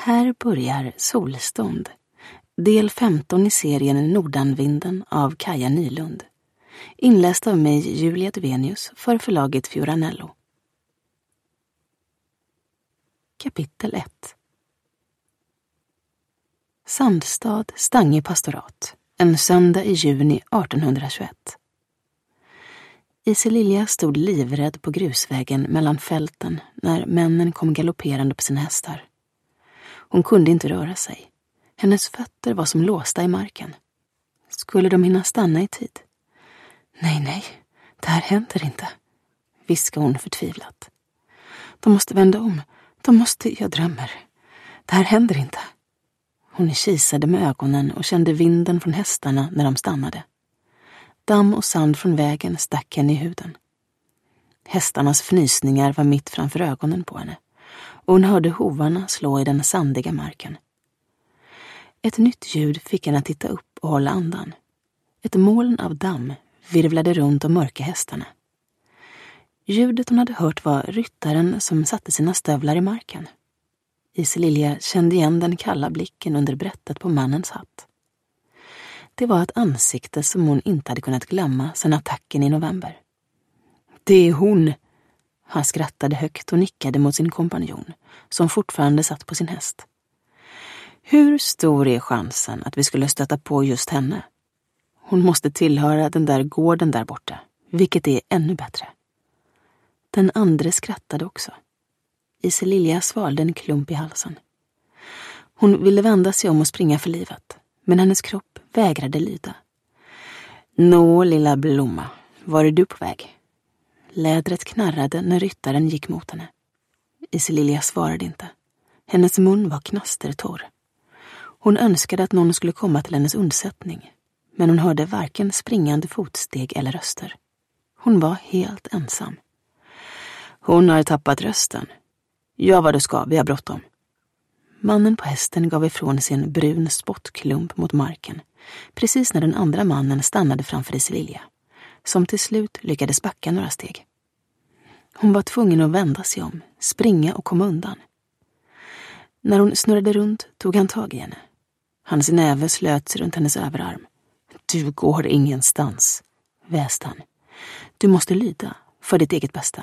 Här börjar Solstånd, del 15 i serien Nordanvinden av Kaja Nylund. Inläst av mig, Julia Duvenius, för förlaget Fioranello. Kapitel 1. Sandstad, Stange pastorat. En söndag i juni 1821. Iselilja stod livrädd på grusvägen mellan fälten när männen kom galopperande på sina hästar. Hon kunde inte röra sig. Hennes fötter var som låsta i marken. Skulle de hinna stanna i tid? Nej, det här händer inte, viskade hon förtvivlat. De måste vända om. Jag drömmer. Det här händer inte. Hon kisade med ögonen och kände vinden från hästarna när de stannade. Damm och sand från vägen stack henne i huden. Hästarnas fnysningar var mitt framför ögonen på henne, och hon hörde hovarna slå i den sandiga marken. Ett nytt ljud fick henne att titta upp och hålla andan. Ett moln av damm virvlade runt de mörka hästarna. Ljudet hon hade hört var ryttaren som satte sina stövlar i marken. Iselilja kände igen den kalla blicken under brättet på mannens hatt. Det var ett ansikte som hon inte hade kunnat glömma sedan attacken i november. Det är hon! Han skrattade högt och nickade mot sin kompanjon, som fortfarande satt på sin häst. Hur stor är chansen att vi skulle stöta på just henne? Hon måste tillhöra den där gården där borta, vilket är ännu bättre. Den andre skrattade också. Iselilja svalde en klump i halsen. Hon ville vända sig om och springa för livet, men hennes kropp vägrade lyda. Nå, lilla blomma, var är du på väg? Lädret knarrade när ryttaren gick mot henne. Iselilja svarade inte. Hennes mun var knastertorr. Hon önskade att någon skulle komma till hennes undsättning, men hon hörde varken springande fotsteg eller röster. Hon var helt ensam. Hon har tappat rösten. Ja, vad du ska, vi har bråttom. Mannen på hästen gav ifrån sig en brun spottklump mot marken, precis när den andra mannen stannade framför Iselilja, som till slut lyckades backa några steg. Hon var tvungen att vända sig om, springa och komma undan. När hon snurrade runt tog han tag i henne. Hans näve slöts runt hennes överarm. Du går ingenstans, väste han. Du måste lyda, för ditt eget bästa.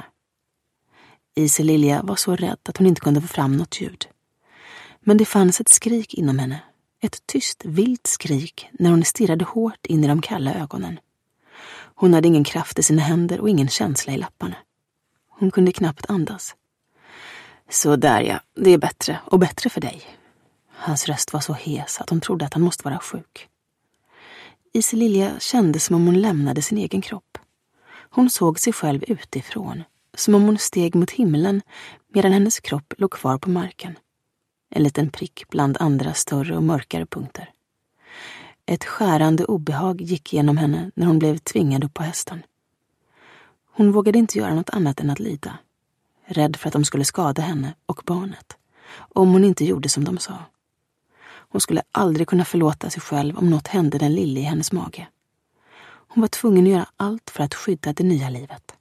Iselilja var så rädd att hon inte kunde få fram något ljud. Men det fanns ett skrik inom henne, ett tyst, vilt skrik när hon stirrade hårt in i de kalla ögonen. Hon hade ingen kraft i sina händer och ingen känsla i lapparna. Hon kunde knappt andas. Så där ja, det är bättre och bättre för dig. Hans röst var så hes att hon trodde att han måste vara sjuk. Iselilja kände som om hon lämnade sin egen kropp. Hon såg sig själv utifrån, som om hon steg mot himlen medan hennes kropp låg kvar på marken. En liten prick bland andra större och mörkare punkter. Ett skärande obehag gick genom henne när hon blev tvingad upp på hästen. Hon vågade inte göra något annat än att lida, rädd för att de skulle skada henne och barnet, om hon inte gjorde som de sa. Hon skulle aldrig kunna förlåta sig själv om något hände den lille i hennes mage. Hon var tvungen att göra allt för att skydda det nya livet.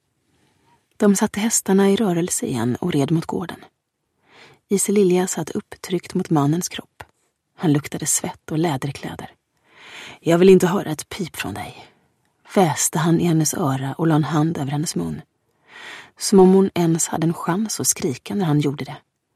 De satte hästarna i rörelse igen och red mot gården. Iselilja satt upptryckt mot mannens kropp. Han luktade svett och läderkläder. Jag vill inte höra ett pip från dig, väste han i hennes öra och la en hand över hennes mun. Som om hon ens hade en chans att skrika när han gjorde det.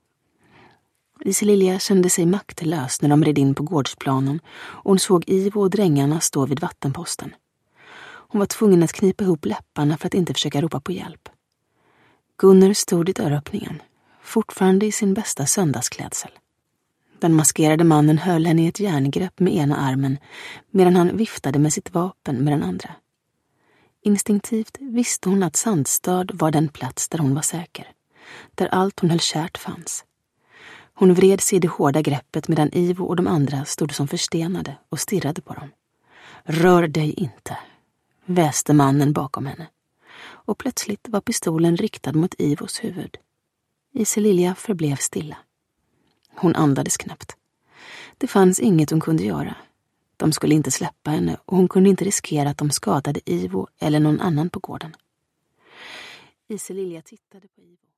Iselilja kände sig maktlös när de red in på gårdsplanen och hon såg Ivo och drängarna stå vid vattenposten. Hon var tvungen att knipa ihop läpparna för att inte försöka ropa på hjälp. Gunnar stod i dörröppningen, fortfarande i sin bästa söndagsklädsel. Den maskerade mannen höll henne i ett järngrepp med ena armen medan han viftade med sitt vapen med den andra. Instinktivt visste hon att Sandstad var den plats där hon var säker, där allt hon höll kärt fanns. Hon vred sig i det hårda greppet medan Ivo och de andra stod som förstenade och stirrade på dem. Rör dig inte, väste mannen bakom henne. Och plötsligt var pistolen riktad mot Ivos huvud. Iselilja förblev stilla. Hon andades knappt. Det fanns inget hon kunde göra. De skulle inte släppa henne och hon kunde inte riskera att de skadade Ivo eller någon annan på gården. Iselilja tittade på Ivo.